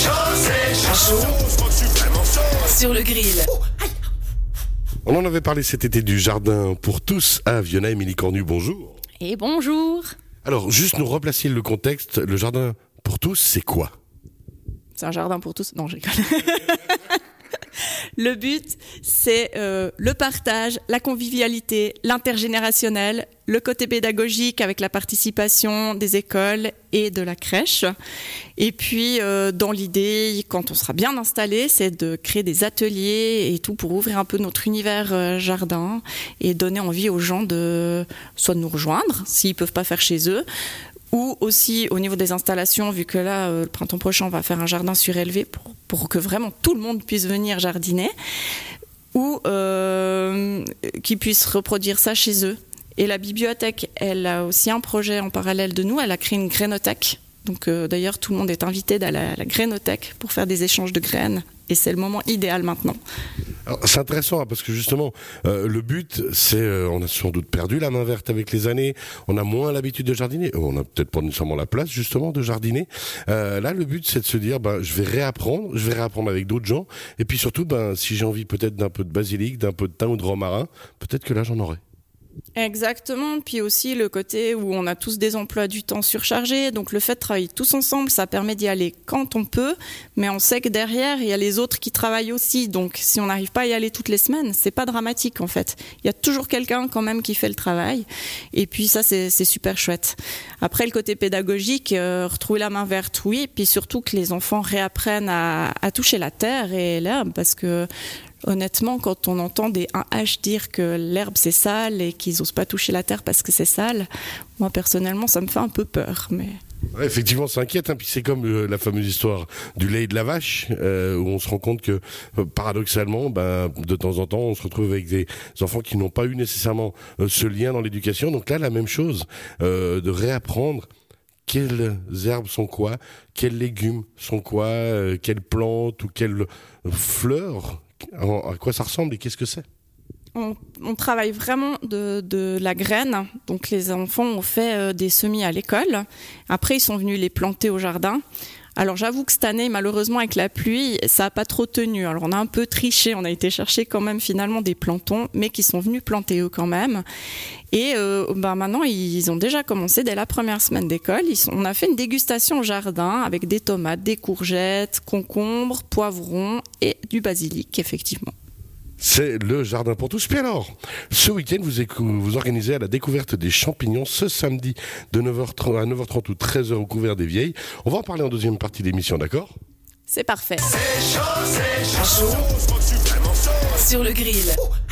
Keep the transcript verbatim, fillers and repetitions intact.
chaud, c'est chaud. Sur le grill. On en avait parlé cet été du jardin pour tous à Viona. Émilie Cornu, bonjour. Et bonjour. Alors, juste nous replacer le contexte. Le jardin pour tous, c'est quoi ? C'est un jardin pour tous. Non, je rigole. Le but, c'est euh, le partage, la convivialité, l'intergénérationnel, le côté pédagogique avec la participation des écoles et de la crèche. Et puis, euh, dans l'idée, quand on sera bien installé, c'est de créer des ateliers et tout pour ouvrir un peu notre univers euh, jardin et donner envie aux gens de soit de nous rejoindre s'ils peuvent pas faire chez eux, ou aussi au niveau des installations, vu que là, euh, le printemps prochain, on va faire un jardin surélevé pour, pour que vraiment tout le monde puisse venir jardiner, ou euh, qu'ils puissent reproduire ça chez eux. Et la bibliothèque, elle a aussi un projet en parallèle de nous, elle a créé une grainothèque. Donc euh, d'ailleurs, tout le monde est invité d'aller à la grainothèque pour faire des échanges de graines. Et c'est le moment idéal maintenant. Alors, c'est intéressant hein, parce que justement, euh, le but, c'est, euh, on a sans doute perdu la main verte avec les années, on a moins l'habitude de jardiner, on n'a peut-être pas nécessairement la place justement de jardiner. Euh, là, le but, c'est de se dire, ben, je vais réapprendre, je vais réapprendre avec d'autres gens, et puis surtout, ben, si j'ai envie peut-être d'un peu de basilic, d'un peu de thym ou de romarin, peut-être que là, j'en aurai. Exactement, puis aussi le côté où on a tous des emplois du temps surchargés, donc le fait de travailler tous ensemble, ça permet d'y aller quand on peut, mais on sait que derrière, il y a les autres qui travaillent aussi, donc si on n'arrive pas à y aller toutes les semaines, c'est pas dramatique en fait. Il y a toujours quelqu'un quand même qui fait le travail, et puis ça c'est, c'est super chouette. Après le côté pédagogique, euh, retrouver la main verte, oui, puis surtout que les enfants réapprennent à, à toucher la terre et l'herbe, parce que honnêtement, quand on entend des un H dire que l'herbe c'est sale et qu'ils n'osent pas toucher la terre parce que c'est sale, moi personnellement ça me fait un peu peur. Mais... Ouais, effectivement, ça inquiète. Hein. Puis c'est comme euh, la fameuse histoire du lait et de la vache, euh, où on se rend compte que euh, paradoxalement, ben, de temps en temps, on se retrouve avec des enfants qui n'ont pas eu nécessairement euh, ce lien dans l'éducation. Donc là, la même chose, euh, de réapprendre. Quelles herbes sont quoi, quels légumes sont quoi, euh, quelles plantes ou quelles fleurs, à quoi ça ressemble et qu'est-ce que c'est ? On, on travaille vraiment de, de la graine. Donc les enfants ont fait euh, des semis à l'école. Après, ils sont venus les planter au jardin. Alors j'avoue que cette année, malheureusement, avec la pluie, ça n'a pas trop tenu. Alors on a un peu triché, on a été chercher quand même finalement des plantons, mais qui sont venus planter eux quand même. Et euh, ben maintenant, ils ont déjà commencé dès la première semaine d'école. Ils sont, on a fait une dégustation au jardin avec des tomates, des courgettes, concombres, poivrons et du basilic, effectivement. C'est le jardin pour tous. Puis alors, ce week-end, vous, écou- vous organisez à la découverte des champignons ce samedi de neuf heures trente à neuf heures trente ou treize heures au couvert des Vieilles. On va en parler en deuxième partie d'émission, d'accord ? C'est parfait. C'est chaud, c'est chaud. Sur le grill.